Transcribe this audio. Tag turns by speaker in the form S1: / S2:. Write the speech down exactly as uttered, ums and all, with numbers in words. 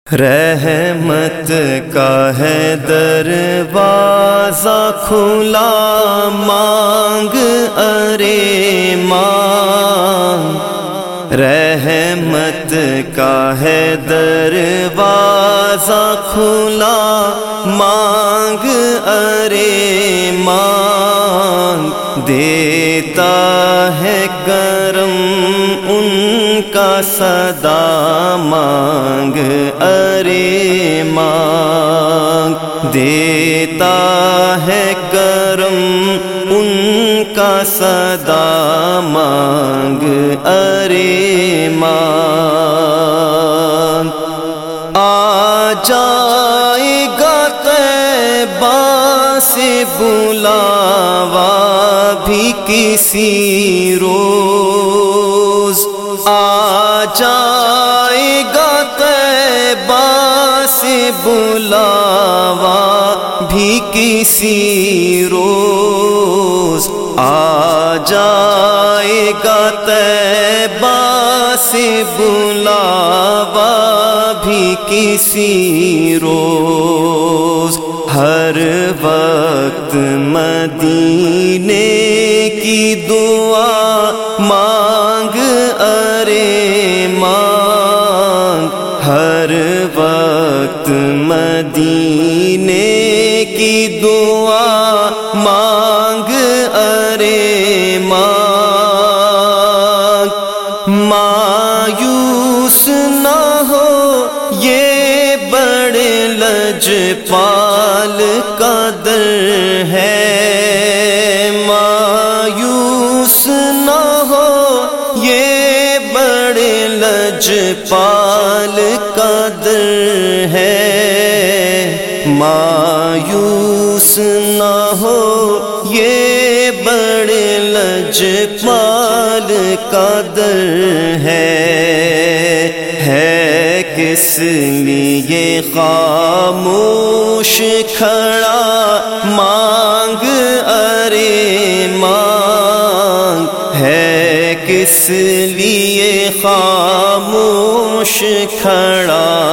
S1: رحمت کا ہے دروازہ کھلا، مانگ ارے مانگ۔ رحمت کا ہے دروازہ کھلا، مانگ ارے مانگ۔ دیتا ہے کرم ان کا صدا، مانگ ارے مانگ۔ دیتا ہے کرم ان کا صدا، مانگ ارے مانگ۔ آ جائے گا طیبہ سے بلاوا بھی کسی روز، آ جائے گا طیبہ سے بلاوا بھی کسی روز، آ جائے گا طیبہ سے بلاوا بھی کسی روز۔ ہر وقت مدینے کی دعا مانگ ارے مانگ۔ ہر وقت مدینے کی دعا مانگ ارے مانگ۔ مایوس نہ ہو یہ بڑے لجپال کا در ہے، مایوس نہ ہو یہ بڑے لجپال کا در ہے، مایوس نہ ہو یہ بڑے لجپال کا در ہے۔ ہے کس لیے خاموش کھڑا، مانگ ارے مانگ۔ ہے کس لیے خاموش کھڑا،